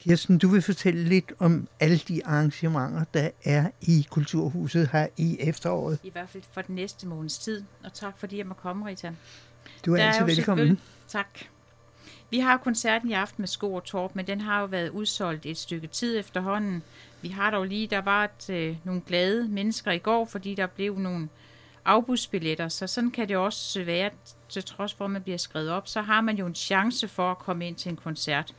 Kirsten, du vil fortælle lidt om alle de arrangementer, der er i Kulturhuset her i efteråret. I hvert fald for den næste måneds tid. Og tak fordi jeg må komme, Rita. Du er altid velkommen. Tak. Vi har koncerten i aften med Sko og Torp, men den har jo været udsolgt et stykke tid efterhånden. Vi har dog lige, der var nogle glade mennesker i går, fordi der blev nogle afbudsbilletter, så sådan kan det også være, til trods for, at man bliver skrevet op, så har man jo en chance for at komme ind til en koncert.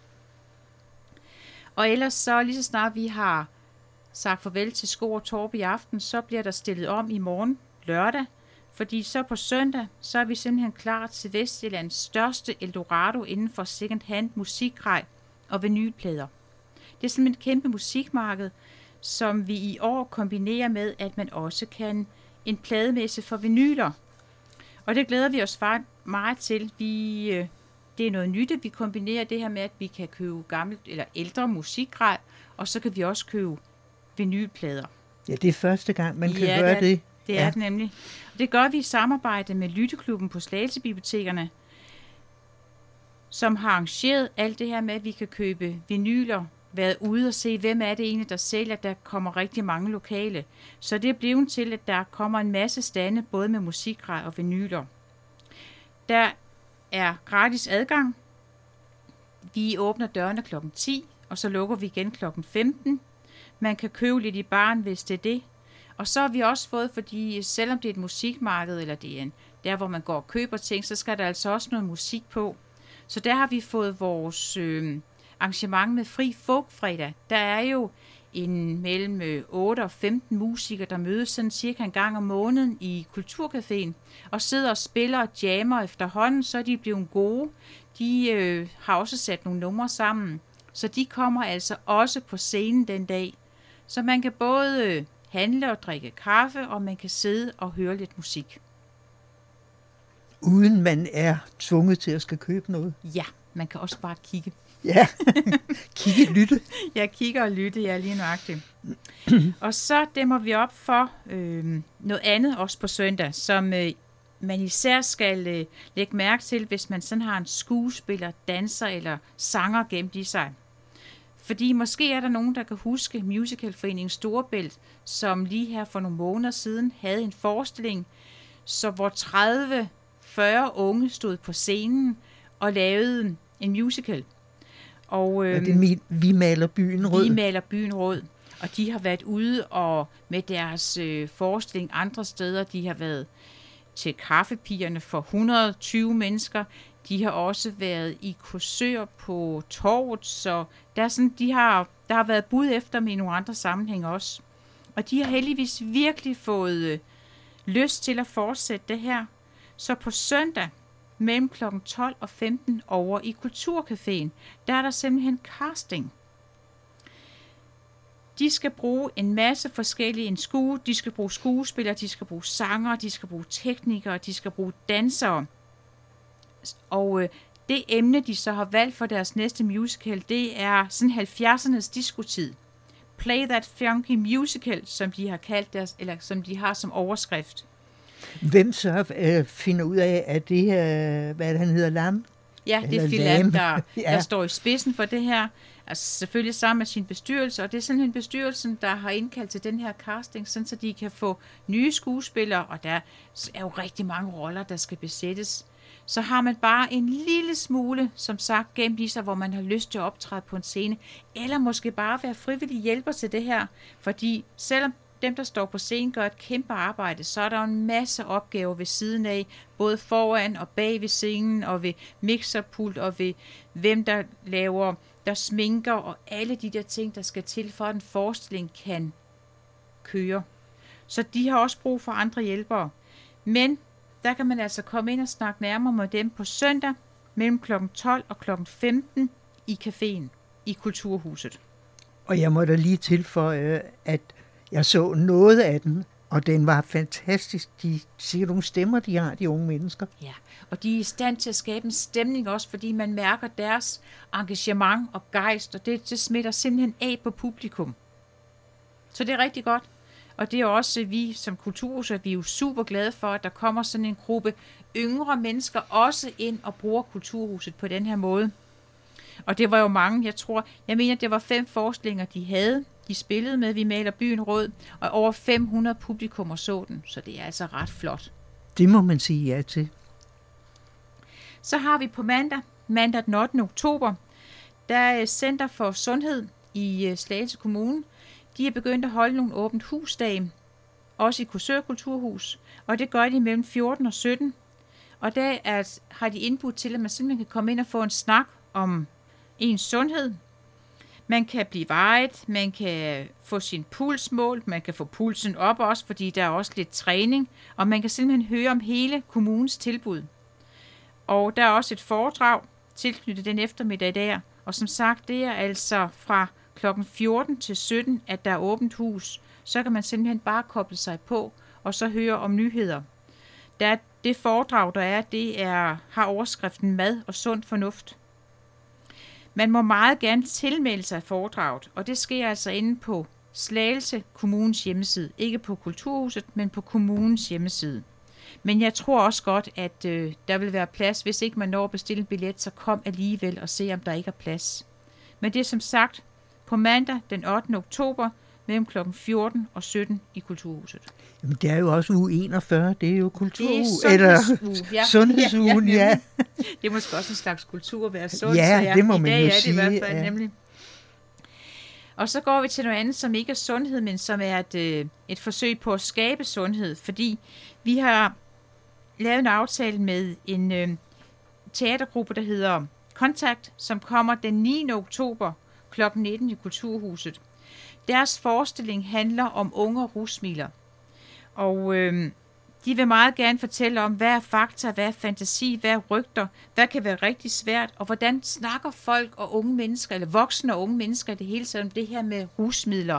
Og ellers så, lige så snart vi har sagt farvel til Sko og Torp i aften, så bliver der stillet om i morgen lørdag, fordi så på søndag, så er vi simpelthen klar til Vestjyllands største Eldorado inden for second-hand musikgrej og vinylplader. Det er simpelthen et kæmpe musikmarked, som vi i år kombinerer med, at man også kan en plademesse for vinyler. Og det glæder vi os meget til. Det er noget nyt, at vi kombinerer det her med, at vi kan købe gammelt eller ældre musikgrej, og så kan vi også købe vinylplader. Ja, det er første gang, man kan gøre det. Det er det nemlig. Og det gør vi i samarbejde med Lytteklubben på Slagelsebibliotekerne, som har arrangeret alt det her med, at vi kan købe vinyler, været ude og se, hvem er det egentlig, der sælger. Der kommer rigtig mange lokale. Så det er blevet til, at der kommer en masse stande, både med musikgrej og vinyler. Der er gratis adgang. Vi åbner dørene kl. 10, og så lukker vi igen kl. 15. Man kan købe lidt i baren, hvis det er det. Og så har vi også fået, fordi selvom det er et musikmarked, eller det er der, hvor man går og køber ting, så skal der altså også noget musik på. Så der har vi fået vores arrangement med Fri Folkfredag. Der er jo mellem 8 og 15 musikere, der mødes sådan cirka en gang om måneden i Kulturcaféen, og sidder og spiller og jammer efterhånden, så er de blevet gode. De har også sat nogle numre sammen, så de kommer altså også på scenen den dag. Så man kan både handle og drikke kaffe, og man kan sidde og høre lidt musik. Uden man er tvunget til at skal købe noget? Ja, man kan også bare kigge. Ja, kigge og lytte. Ja, kigge og lytte, ja, lige nøjagtigt. Og så dæmmer vi op for noget andet også på søndag, som man især skal lægge mærke til, hvis man sådan har en skuespiller, danser eller sanger gemt i sig. Fordi måske er der nogen, der kan huske Musicalforeningen Storebælt, som lige her for nogle måneder siden havde en forestilling, hvor 30-40 unge stod på scenen og lavede en musical. Og Vi maler byen rød. Vi maler byen rød. Og de har været ude og med deres forestilling andre steder. De har været til Kaffepigerne for 120 mennesker. De har også været i Korsør på Torvet, så der er sådan, der har været bud efter med i nogle andre sammenhæng også. Og de har heldigvis virkelig fået lyst til at fortsætte det her. Så på søndag mellem kl. 12 og 15 over i Kulturcaféen, der er der simpelthen casting. De skal bruge en masse forskellige de skal bruge skuespillere, de skal bruge sangere, de skal bruge teknikere, de skal bruge dansere. Og det emne, de så har valgt for deres næste musical, det er sådan 70'ernes diskotid. Play That Funky Musical, som de har kaldt deres, eller som de har som overskrift. Hvem så finder ud af, at det her, hvad han hedder, Lam? Ja, det er Phil Lam, der står i spidsen for det her. Altså selvfølgelig sammen med sin bestyrelse, og det er simpelthen bestyrelsen, der har indkaldt til den her casting, sådan så de kan få nye skuespillere, og der er jo rigtig mange roller, der skal besættes. Så har man bare en lille smule, som sagt, gemt i sig, hvor man har lyst til at optræde på en scene, eller måske bare være frivillig hjælper til det her, fordi selvom dem, der står på scenen, gør et kæmpe arbejde, så er der en masse opgaver ved siden af, både foran og bag ved scenen, og ved mixerpult, og ved hvem der sminker, og alle de der ting, der skal til, for at en forestilling kan køre. Så de har også brug for andre hjælpere. Men der kan man altså komme ind og snakke nærmere med dem på søndag mellem kl. 12 og kl. 15 i caféen i Kulturhuset. Og jeg må da lige tilføje, at jeg så noget af den, og den var fantastisk. De siger nogle stemmer, de har, de unge mennesker. Ja, og de er i stand til at skabe en stemning også, fordi man mærker deres engagement og gejst, og det smitter simpelthen af på publikum. Så det er rigtig godt. Og det er også vi som Kulturhus, at vi er jo super glade for, at der kommer sådan en gruppe yngre mennesker også ind og bruger Kulturhuset på den her måde. Og det var jo mange, jeg mener, det var 5 forestillinger, de spillede med Vi maler byen rød, og over 500 publikummer så den, så det er altså ret flot. Det må man sige ja til. Så har vi på mandag den 8. oktober, der er Center for Sundhed i Slagelse Kommune. De er begyndt at holde nogle åbent husdage, også i Korsør Kulturhus, og det gør de mellem 14 og 17. Og der har de indbudt til, at man simpelthen kan komme ind og få en snak om ens sundhed. Man kan blive vejet, man kan få sin puls målt, man kan få pulsen op også, fordi der er også lidt træning, og man kan simpelthen høre om hele kommunens tilbud. Og der er også et foredrag tilknyttet den eftermiddag der, og som sagt, det er altså fra kl. 14 til 17, at der er åbent hus. Så kan man simpelthen bare koble sig på, og så høre om nyheder. Det foredrag, der er, har overskriften Mad og sund fornuft. Man må meget gerne tilmelde sig foredraget, og det sker altså inde på Slagelse Kommunes hjemmeside. Ikke på Kulturhuset, men på kommunens hjemmeside. Men jeg tror også godt, at der vil være plads. Hvis ikke man når at bestille en billet, så kom alligevel og se, om der ikke er plads. Men det er som sagt på mandag den 8. oktober mellem kl. 14 og 17 i Kulturhuset. Jamen, det er jo også uge 41, det er jo kulturuge. Det er sundhedsuge. Ja. Sundhedsugen, ja. Det er måske også en slags kultur at være sund. Ja, det må man jo sige. I dag er det i hvert fald nemlig. Og så går vi til noget andet, som ikke er sundhed, men som er et forsøg på at skabe sundhed, fordi vi har lavet en aftale med en teatergruppe, der hedder Kontakt, som kommer den 9. oktober kl. 19 i Kulturhuset. Deres forestilling handler om unge rusmidler. Og de vil meget gerne fortælle om, hvad er fakta, hvad er fantasi, hvad er rygter, hvad kan være rigtig svært, og hvordan snakker folk og unge mennesker, eller voksne og unge mennesker i det hele taget om det her med rusmidler.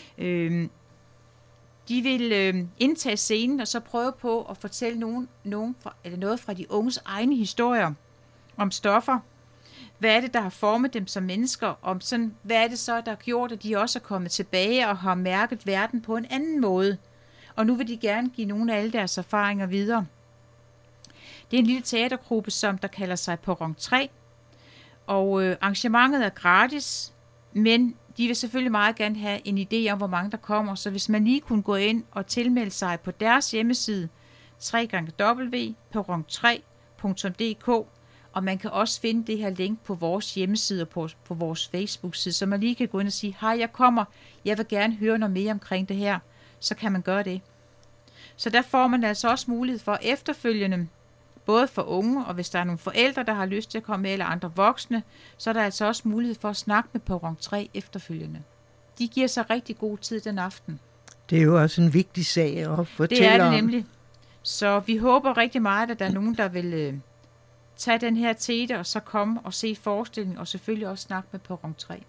De vil indtage scenen og så prøve på at fortælle noget fra de unges egne historier om stoffer. Hvad er det, der har formet dem som mennesker? Hvad er det så, der har gjort, at de også er kommet tilbage og har mærket verden på en anden måde? Og nu vil de gerne give nogle af alle deres erfaringer videre. Det er en lille teatergruppe, der kalder sig Perron 3. Og arrangementet er gratis, men de vil selvfølgelig meget gerne have en idé om, hvor mange der kommer. Så hvis man lige kunne gå ind og tilmelde sig på deres hjemmeside, www.perron3.dk, og man kan også finde det her link på vores hjemmeside og på vores Facebook-side, så man lige kan gå ind og sige, hej, jeg kommer, jeg vil gerne høre noget mere omkring det her, så kan man gøre det. Så der får man altså også mulighed for efterfølgende, både for unge, og hvis der er nogle forældre, der har lyst til at komme med, eller andre voksne, så er der altså også mulighed for at snakke med Perron 3 efterfølgende. De giver sig rigtig god tid den aften. Det er jo også en vigtig sag at fortælle om. Det er det nemlig. Så vi håber rigtig meget, at der er nogen, der vil tage den her tete, og så komme og se forestillingen, og selvfølgelig også snakke med Perron 3.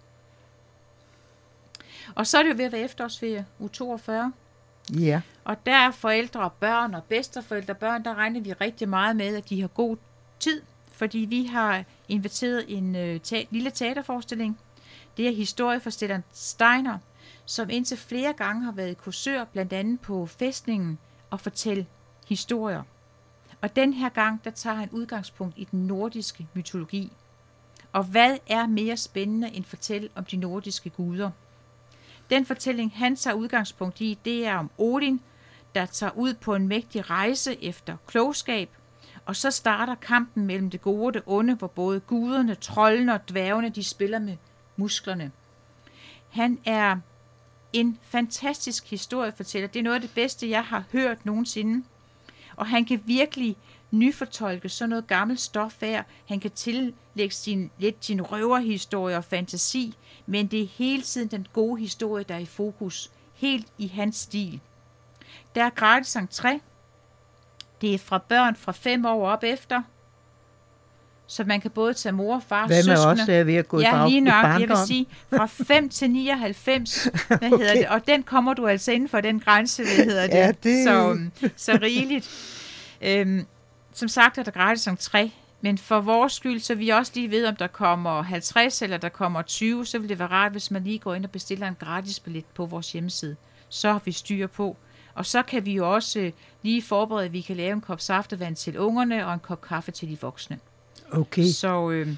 Og så er det jo ved at være efterårsferie, uge 42. Ja. Og der er forældre og børn og bedsteforældre og børn, der regner vi rigtig meget med, at de har god tid, fordi vi har inviteret en lille teaterforestilling. Det er historieforstilleren Steiner, som indtil flere gange har været i Korsør, blandt andet på fæstningen, og fortælle historier. Og den her gang, der tager han udgangspunkt i den nordiske mytologi. Og hvad er mere spændende end at fortælle om de nordiske guder? Den fortælling, han tager udgangspunkt i, det er om Odin, der tager ud på en mægtig rejse efter klogskab, og så starter kampen mellem det gode og det onde, hvor både guderne, troldene og dværgene, de spiller med musklerne. Han er en fantastisk historiefortæller. Det er noget af det bedste, jeg har hørt nogensinde. Og han kan virkelig nyfortolke sådan noget gammelt stof her. Han kan tillægge sin røverhistorie og fantasi, men det er hele tiden den gode historie, der er i fokus. Helt i hans stil. Der er gratis entré. Det er fra børn fra 5 år op efter. Så man kan både tage mor, far og søskende. Hvad med os, der er ved at gå i barndom? Jeg vil sige, fra 5 til 99, hedder det? Og den kommer du altså inden for den grænse, Ja, det... Så rigeligt. Som sagt er der gratis entré, men for vores skyld, så vi også lige ved, om der kommer 50 eller der kommer 20, så vil det være rart, hvis man lige går ind og bestiller en gratis billet på vores hjemmeside. Så har vi styr på. Og så kan vi jo også lige forberede, at vi kan lave en kop saftevand til ungerne og en kop kaffe til de voksne. Okay. Så,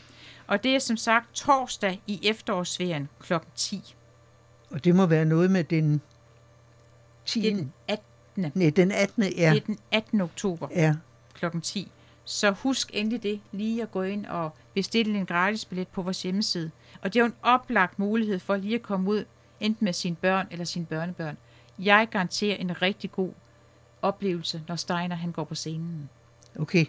Og det er som sagt torsdag i efterårsferien kl. 10. Og det må være noget med den 10. Det er den 18. Nej, den 18. Ja. Det er den 18. oktober Ja. kl. 10. Så husk endelig det, lige at gå ind og bestille en gratis billet på vores hjemmeside. Og det er jo en oplagt mulighed for lige at komme ud, enten med sine børn eller sine børnebørn. Jeg garanterer en rigtig god oplevelse, når Steiner han går på scenen. Okay.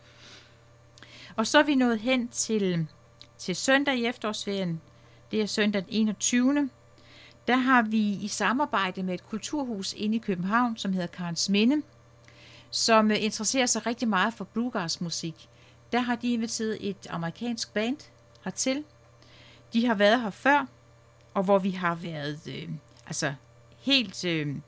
Og så er vi nået hen til søndag i efterårsferien. Det er søndag den 21. Der har vi i samarbejde med et kulturhus inde i København, som hedder Karensminde, som interesserer sig rigtig meget for bluegrass-musik. Der har de inviteret et amerikansk band hertil. De har været her før, og hvor vi har været helt...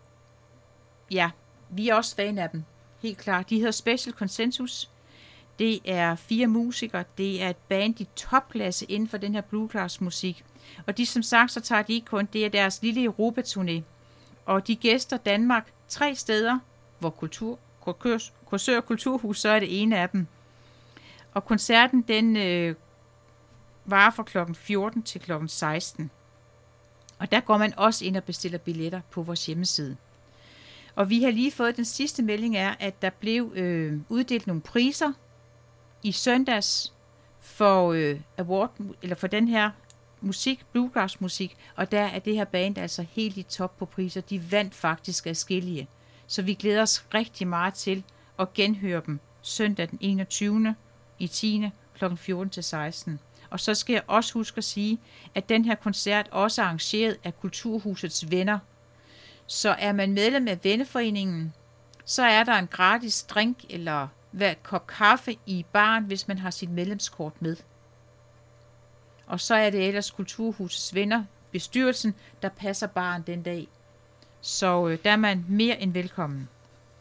vi er også fan af dem. Helt klart. De hedder Special Consensus. Det er 4 musikere. Det er et band i topklasse inden for den her bluegrass-musik. Og de, som sagt, så tager de ikke kun, det er deres lille Europaturné. Og de gæster Danmark 3 steder, hvor Korsør Kulturhus, så er det ene af dem. Og koncerten, den varer fra kl. 14 til kl. 16. Og der går man også ind og bestiller billetter på vores hjemmeside. Og vi har lige fået den sidste melding er, at der blev uddelt nogle priser i søndags for award, eller for den her musik, bluegrass musik, og der er det her band altså helt i top på priser. De vandt faktisk adskillige. Så vi glæder os rigtig meget til at genhøre dem søndag den 21. i 10. kl. 14 til 16. Og så skal jeg også huske at sige, at den her koncert også er arrangeret af Kulturhusets venner. Så er man medlem af venneforeningen, så er der en gratis drink eller hver kop kaffe i baren, hvis man har sit medlemskort med. Og så er det ellers Kulturhusets venner, bestyrelsen, der passer baren den dag. Så der er man mere end velkommen.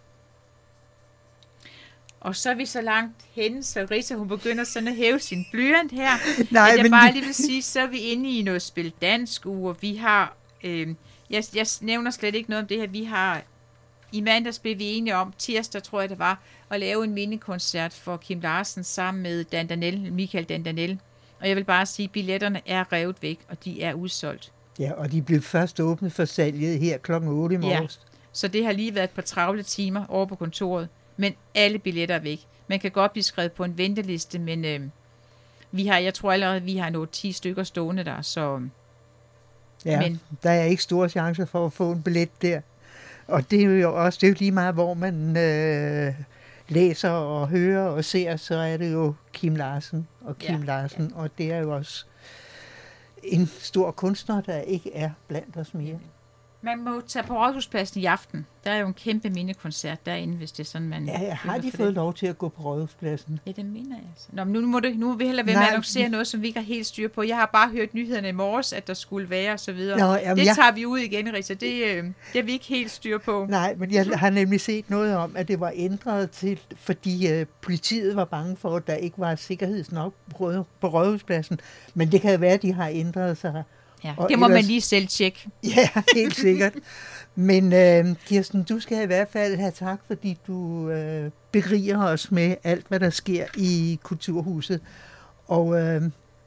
Og så er vi så langt henne, så Rita, hun begynder sådan at hæve sin blyant her. Nej, at jeg bare lige vil sige, så er vi inde i noget spil dansk uge, og vi har, jeg nævner slet ikke noget om det her, vi har, i mandags blev vi enige om, tirsdag tror jeg det var, at lave en minikoncert for Kim Larsen sammen med Michael Dandanel. Og jeg vil bare sige, at billetterne er revet væk, og de er udsolgt. Ja, og de blev først åbnet for salget her kl. 8 i morges. Ja, så det har lige været et par travle timer over på kontoret, men alle billetter er væk. Man kan godt blive skrevet på en venteliste, men jeg tror allerede, vi har nået 10 stykker stående der, så... Ja, men der er ikke store chancer for at få en billet der. Og det er jo også, det er jo lige meget, hvor man læser og hører og ser, så er det jo Kim Larsen og Kim Larsen, og det er jo også en stor kunstner, der ikke er blandt os mere. Man må tage på Rådhuspladsen i aften. Der er jo en kæmpe mindekoncert derinde, hvis det er sådan, man... Ja, har de fået lov til at gå på Rådhuspladsen? Ja, det mener jeg altså. Nå, men nu vil jeg hellere være med at annoncere noget, som vi ikke har helt styr på. Jeg har bare hørt nyhederne i morges, at der skulle være og så videre. Nå, jamen, det tager vi ud igen, Rita. Det har vi ikke helt styr på. Nej, men jeg har nemlig set noget om, at det var ændret til, fordi politiet var bange for, at der ikke var sikkerheds nok på Rådhuspladsen. Men det kan være, at de har ændret sig. Ja, det må man lige selv tjekke. Ja, helt sikkert. Men Kirsten, du skal i hvert fald have tak, fordi du beriger os med alt, hvad der sker i Kulturhuset. Og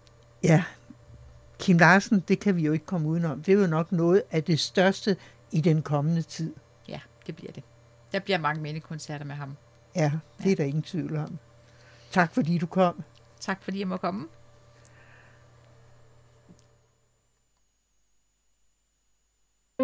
Kim Larsen, det kan vi jo ikke komme udenom. Det er jo nok noget af det største i den kommende tid. Ja, det bliver det. Der bliver mange mindekoncerter med ham. Ja, det er der ingen tvivl om. Tak fordi du kom. Tak fordi jeg må komme.